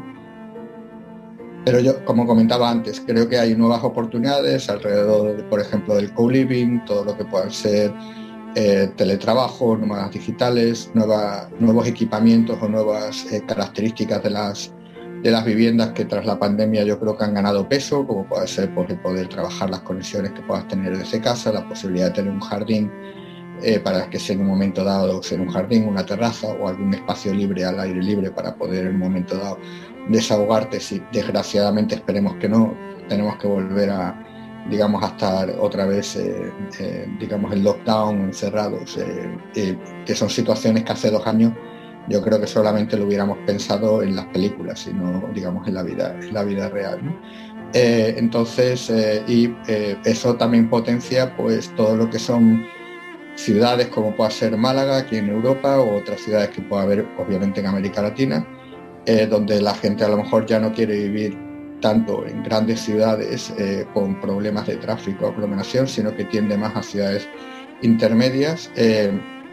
Pero yo, como comentaba antes, creo que hay nuevas oportunidades alrededor, por ejemplo, del co-living, todo lo que puedan ser eh, teletrabajo, nómadas digitales, nueva, nuevos equipamientos o nuevas eh, características de las, de las viviendas que tras la pandemia yo creo que han ganado peso, como puede ser pues, el poder trabajar las conexiones que puedas tener desde casa, la posibilidad de tener un jardín eh, para que sea en un momento dado sea un jardín, una terraza o algún espacio libre al aire libre para poder en un momento dado desahogarte. Si desgraciadamente esperemos que no, tenemos que volver a, digamos, a estar otra vez, eh, eh, digamos, en lockdown, encerrados, eh, eh, que son situaciones que hace dos años yo creo que solamente lo hubiéramos pensado en las películas y no, digamos, en la vida, en la vida real, ¿no? Eh, entonces, eh, y eh, eso también potencia pues todo lo que son ciudades como pueda ser Málaga aquí en Europa o otras ciudades que pueda haber obviamente en América Latina, Eh, donde la gente a lo mejor ya no quiere vivir tanto en grandes ciudades eh, con problemas de tráfico o aglomeración, sino que tiende más a ciudades intermedias eh,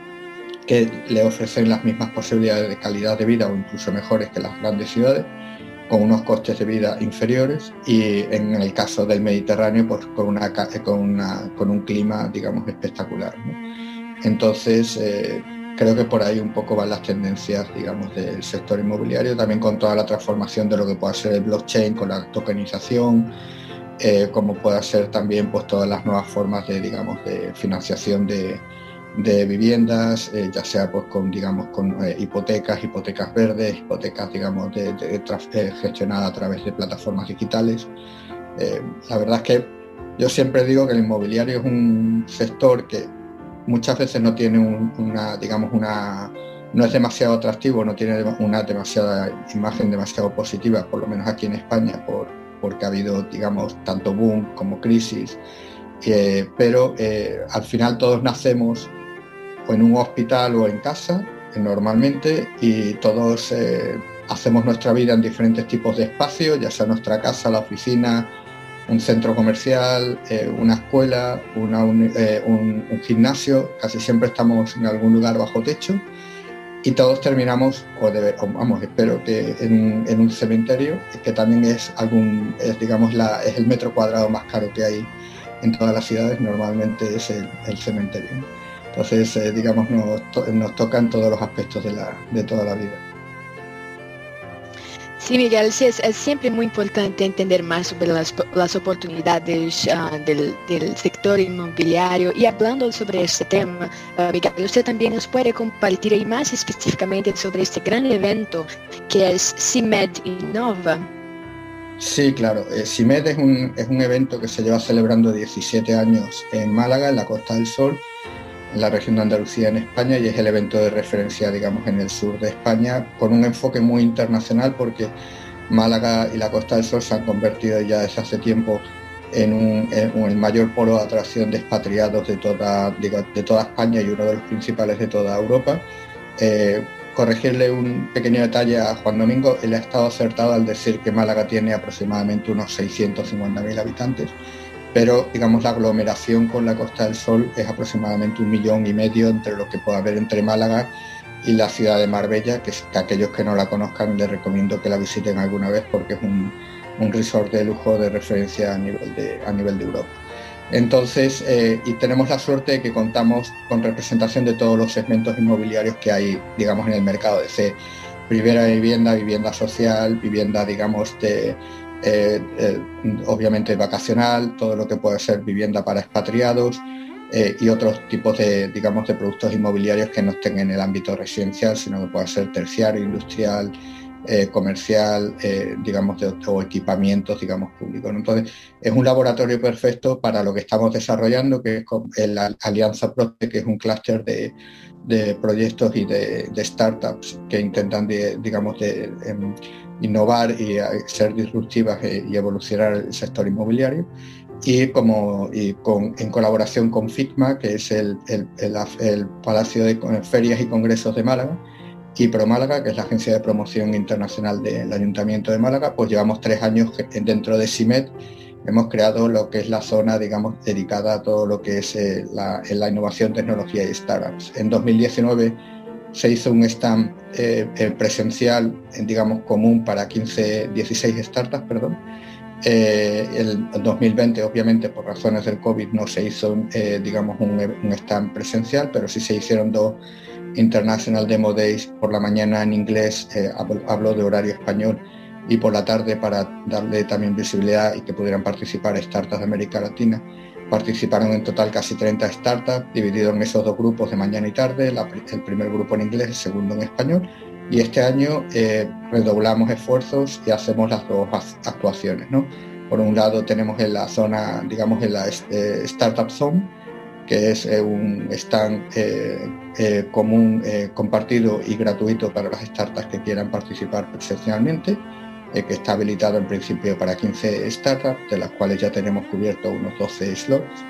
que le ofrecen las mismas posibilidades de calidad de vida o incluso mejores que las grandes ciudades, con unos costes de vida inferiores y en el caso del Mediterráneo pues con, una, con, una, con un clima digamos espectacular, ¿no? Entonces eh, creo que por ahí un poco van las tendencias, digamos, del sector inmobiliario, también con toda la transformación de lo que pueda ser el blockchain, con la tokenización, eh, como pueda ser también pues todas las nuevas formas de, digamos, de financiación de, de viviendas, eh, ya sea pues con, digamos, con eh, hipotecas, hipotecas verdes, hipotecas, digamos, de, de, de, eh, gestionadas a través de plataformas digitales. Eh, la verdad es que yo siempre digo que el inmobiliario es un sector que muchas veces no tiene un, una, digamos, una, no es demasiado atractivo, no tiene una demasiada imagen demasiado positiva, por lo menos aquí en España, por, porque ha habido, digamos, tanto boom como crisis, eh, pero eh, al final todos nacemos o en un hospital o en casa, eh, normalmente, y todos eh, hacemos nuestra vida en diferentes tipos de espacios, ya sea nuestra casa, la oficina, un centro comercial, eh, una escuela, una, un, eh, un, un gimnasio, casi siempre estamos en algún lugar bajo techo y todos terminamos, o, debe, o vamos, espero que en un, en un cementerio, que también es, algún, es, digamos, la, es el metro cuadrado más caro que hay en todas las ciudades, normalmente es el, el cementerio. Entonces, eh, digamos, nos, to, nos tocan todos los aspectos de, la, de toda la vida. Sí, Miguel, sí, es, es siempre muy importante entender más sobre las, las oportunidades uh, del, del sector inmobiliario. Y hablando sobre este tema, uh, Miguel, usted también nos puede compartir ahí más específicamente sobre este gran evento que es CIMED Innova. Sí, claro. Eh, CIMED es un, es un evento que se lleva celebrando diecisiete años en Málaga, en la Costa del Sol, en la región de Andalucía, en España, y es el evento de referencia, digamos, en el sur de España, con un enfoque muy internacional porque Málaga y la Costa del Sol se han convertido ya desde hace tiempo en, un, en el mayor polo de atracción de expatriados de toda, de, de toda España y uno de los principales de toda Europa. Eh, corregirle un pequeño detalle a Juan Domingo, él ha estado acertado al decir que Málaga tiene aproximadamente unos seiscientos cincuenta mil habitantes, pero digamos la aglomeración con la Costa del Sol es aproximadamente un millón y medio entre lo que puede haber entre Málaga y la ciudad de Marbella, que, que aquellos que no la conozcan les recomiendo que la visiten alguna vez porque es un, un resort de lujo de referencia a nivel de, a nivel de Europa. Entonces, eh, y tenemos la suerte de que contamos con representación de todos los segmentos inmobiliarios que hay, digamos, en el mercado, desde primera vivienda, vivienda social, vivienda, digamos, de, eh, eh, obviamente vacacional, todo lo que puede ser vivienda para expatriados eh, y otros tipos de, digamos, de productos inmobiliarios que no estén en el ámbito residencial, sino que pueda ser terciario, industrial, Eh, comercial, eh, digamos, de, o equipamientos, digamos, públicos, ¿no? Entonces, es un laboratorio perfecto para lo que estamos desarrollando, que es la Alianza Protec, que es un clúster de, de proyectos y de, de startups que intentan, de, digamos, de, de innovar y ser disruptivas y evolucionar el sector inmobiliario. Y, como, y con, en colaboración con FICMA, que es el, el, el, el Palacio de Ferias y Congresos de Málaga, y ProMálaga, que es la agencia de promoción internacional del Ayuntamiento de Málaga, pues llevamos tres años dentro de CIMED. Hemos creado lo que es la zona, digamos, dedicada a todo lo que es eh, la, la innovación, tecnología y startups. En dos mil diecinueve se hizo un stand eh, presencial, digamos, común para quince, dieciséis startups, perdón. Eh, el, el dos mil veinte, obviamente, por razones del COVID, no se hizo, eh, digamos, un, un stand presencial, pero sí se hicieron dos International Demo Days por la mañana en inglés, eh, hablo de horario español, y por la tarde para darle también visibilidad y que pudieran participar startups de América Latina. Participaron en total casi treinta startups, divididos en esos dos grupos de mañana y tarde, la, el primer grupo en inglés, el segundo en español, y este año eh, redoblamos esfuerzos y hacemos las dos actuaciones, ¿no? Por un lado tenemos en la zona, digamos en la eh, Startup Zone, que es eh, un stand eh, eh, común, eh, compartido y gratuito para las startups que quieran participar presencialmente, eh, que está habilitado en principio para quince startups, de las cuales ya tenemos cubierto unos doce slots.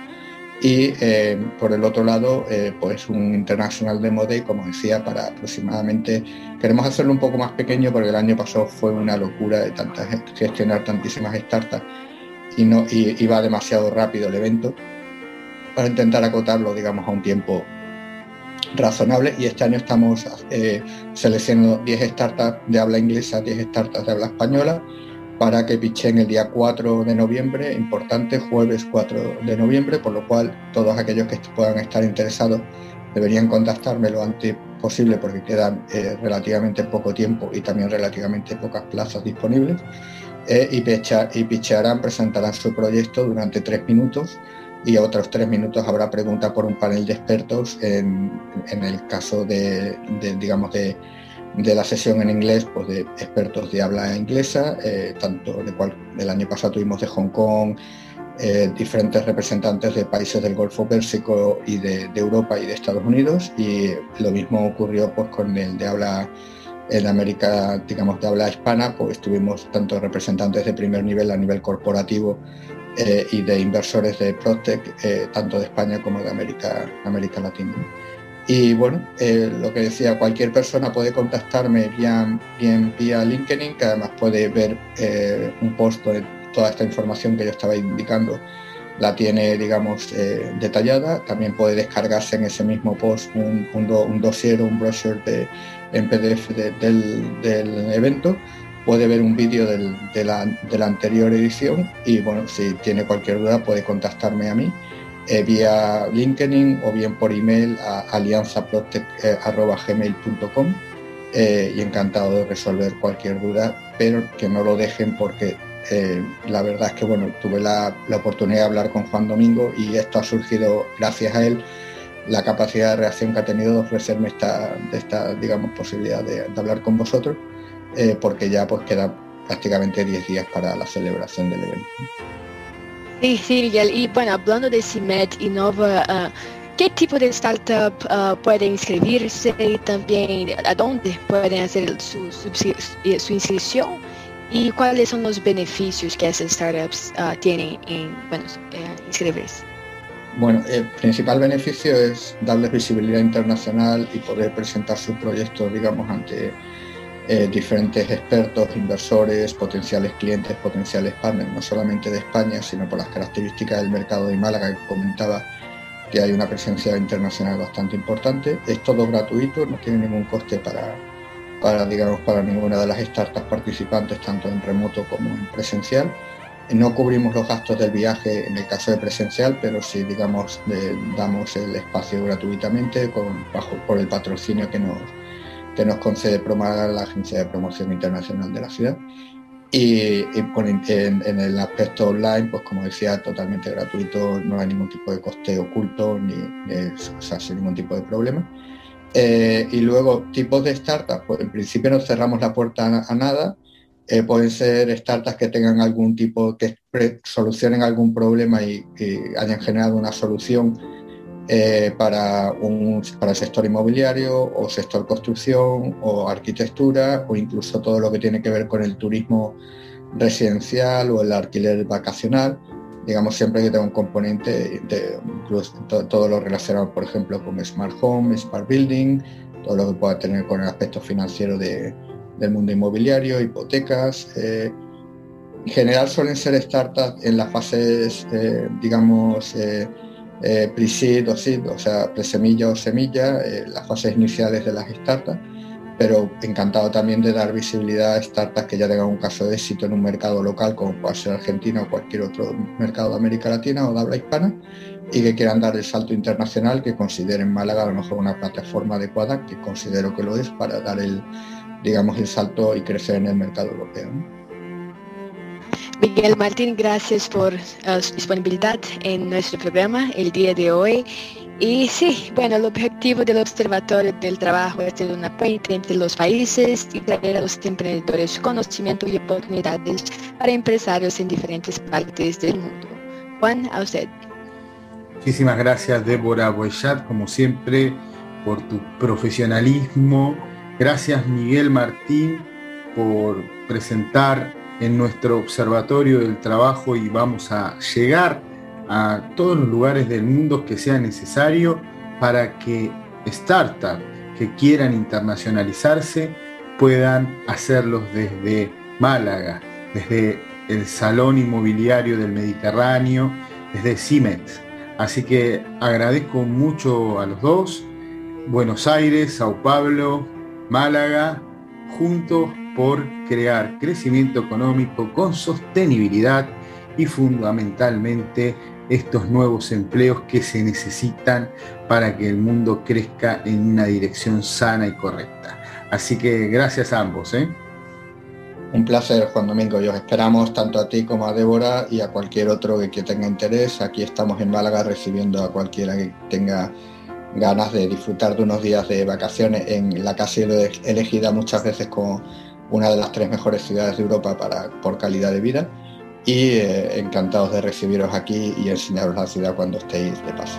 Y eh, por el otro lado, eh, pues un International Demo Day, como decía, para aproximadamente, queremos hacerlo un poco más pequeño porque el año pasado fue una locura de tantas, gestionar tantísimas startups y, no, y iba demasiado rápido el evento, para intentar acotarlo, digamos, a un tiempo razonable. Y este año estamos eh, seleccionando diez startups de habla inglesa, diez startups de habla española, para que pitchen el día cuatro de noviembre, importante, jueves cuatro de noviembre, por lo cual todos aquellos que puedan estar interesados deberían contactarme lo antes posible porque quedan eh, relativamente poco tiempo y también relativamente pocas plazas disponibles, eh, y, pitchar, y pitcharán, presentarán su proyecto durante tres minutos, y otros tres minutos habrá pregunta por un panel de expertos. En, en el caso de, de digamos, de, de la sesión en inglés, pues de expertos de habla inglesa, eh, tanto de cual, el año pasado tuvimos de Hong Kong, eh, diferentes representantes de países del Golfo Pérsico y de, de Europa y de Estados Unidos, y lo mismo ocurrió pues con el de habla en América, digamos, de habla hispana, pues tuvimos tanto representantes de primer nivel a nivel corporativo, Eh, y de inversores de Protec, eh, tanto de España como de América, América Latina. Y bueno, eh, lo que decía, cualquier persona puede contactarme bien, bien vía LinkedIn, que además puede ver eh, un post de toda esta información que yo estaba indicando, la tiene, digamos, eh, detallada. También puede descargarse en ese mismo post un, un, do, un dossier, un brochure de, en P D F de, del, del evento. Puede ver un vídeo del, de, la, de la anterior edición y, bueno, si tiene cualquier duda puede contactarme a mí eh, vía LinkedIn o bien por email a alianzaprotec arroba gmail punto com, eh, y encantado de resolver cualquier duda, pero que no lo dejen porque eh, la verdad es que, bueno, tuve la, la oportunidad de hablar con Juan Domingo y esto ha surgido gracias a él, la capacidad de reacción que ha tenido de ofrecerme esta, esta digamos, posibilidad de, de hablar con vosotros. Eh, porque ya pues queda prácticamente diez días para la celebración del evento. Sí, sí, Miguel. Y bueno, hablando de CIMED Innova, uh, ¿qué tipo de startup uh, puede inscribirse y también a dónde pueden hacer su, su, su inscripción? ¿Y cuáles son los beneficios que esas startups uh, tienen en bueno, uh, inscribirse? Bueno, el principal beneficio es darles visibilidad internacional y poder presentar su proyecto, digamos, ante eh, diferentes expertos, inversores, potenciales clientes, potenciales partners, no solamente de España, sino por las características del mercado de Málaga, que comentaba que hay una presencia internacional bastante importante. Es todo gratuito, no tiene ningún coste para, para, digamos, para ninguna de las startups participantes, tanto en remoto como en presencial. No cubrimos los gastos del viaje en el caso de presencial, pero sí, digamos, le damos el espacio gratuitamente con, bajo, por el patrocinio que nos, que nos concede Promálaga, la Agencia de Promoción Internacional de la ciudad. Y, y por, en, en el aspecto online, pues como decía, totalmente gratuito, no hay ningún tipo de coste oculto, ni, ni o sea, sin ningún tipo de problema. Eh, y luego, tipos de startups, pues en principio no cerramos la puerta a, a nada. Eh, pueden ser startups que tengan algún tipo, que pre- solucionen algún problema y, y hayan generado una solución eh, para, un, para el sector inmobiliario o sector construcción o arquitectura, o incluso todo lo que tiene que ver con el turismo residencial o el alquiler vacacional, digamos, siempre que tenga un componente de incluso to- todo lo relacionado, por ejemplo, con Smart Home, Smart Building, todo lo que pueda tener con el aspecto financiero de del mundo inmobiliario, hipotecas. Eh, en general suelen ser startups en las fases, eh, digamos, eh, eh, pre-seed o seed, o sea, pre-semilla o semilla, eh, las fases iniciales de las startups, pero encantado también de dar visibilidad a startups que ya tengan un caso de éxito en un mercado local, como puede ser Argentina o cualquier otro mercado de América Latina o de habla hispana, y que quieran dar el salto internacional, que consideren Málaga a lo mejor una plataforma adecuada, que considero que lo es, para dar el digamos, el salto y crecer en el mercado europeo, ¿no? Miguel Martín, gracias por uh, su disponibilidad en nuestro programa el día de hoy. Y sí, bueno, el objetivo del Observatorio del Trabajo es ser una puente entre los países y traer a los emprendedores conocimiento y oportunidades para empresarios en diferentes partes del mundo. Juan, a usted. Muchísimas gracias, Débora Boechat, como siempre, por tu profesionalismo. Gracias, Miguel Martín, por presentar en nuestro Observatorio del Trabajo, y vamos a llegar a todos los lugares del mundo que sea necesario para que startups que quieran internacionalizarse puedan hacerlos desde Málaga, desde el Salón Inmobiliario del Mediterráneo, desde CIMEX. Así que agradezco mucho a los dos, Buenos Aires, Sao Paulo, Málaga, juntos por crear crecimiento económico con sostenibilidad y fundamentalmente estos nuevos empleos que se necesitan para que el mundo crezca en una dirección sana y correcta. Así que gracias a ambos, ¿eh? Un placer, Juan Domingo, y os esperamos tanto a ti como a Débora y a cualquier otro que, que tenga interés. Aquí estamos en Málaga recibiendo a cualquiera que tenga ganas de disfrutar de unos días de vacaciones en la que ha sido elegida muchas veces como una de las tres mejores ciudades de Europa para, por calidad de vida, y eh, encantados de recibiros aquí y enseñaros la ciudad cuando estéis de paso.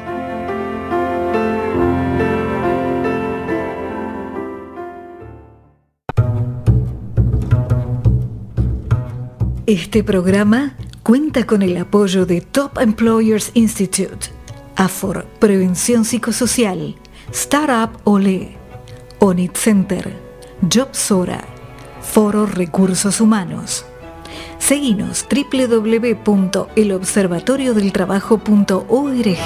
Este programa cuenta con el apoyo de Top Employers Institute, AFOR Prevención Psicosocial, Startup Olé, Onit Center, Jobsora, Foro Recursos Humanos. Seguinos doble u doble u doble u punto el observatorio del trabajo punto org.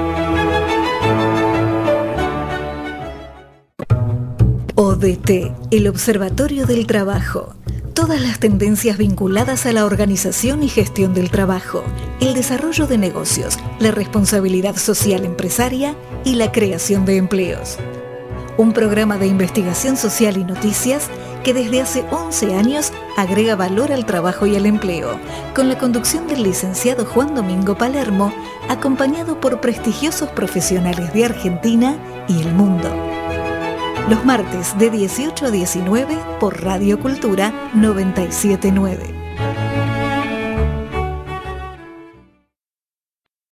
O D T, el Observatorio del Trabajo. Todas las tendencias vinculadas a la organización y gestión del trabajo, el desarrollo de negocios, la responsabilidad social empresaria y la creación de empleos. Un programa de investigación social y noticias que desde hace once años agrega valor al trabajo y al empleo, con la conducción del licenciado Juan Domingo Palermo, acompañado por prestigiosos profesionales de Argentina y el mundo. Los martes de dieciocho a diecinueve por Radio Cultura noventa y siete punto nueve.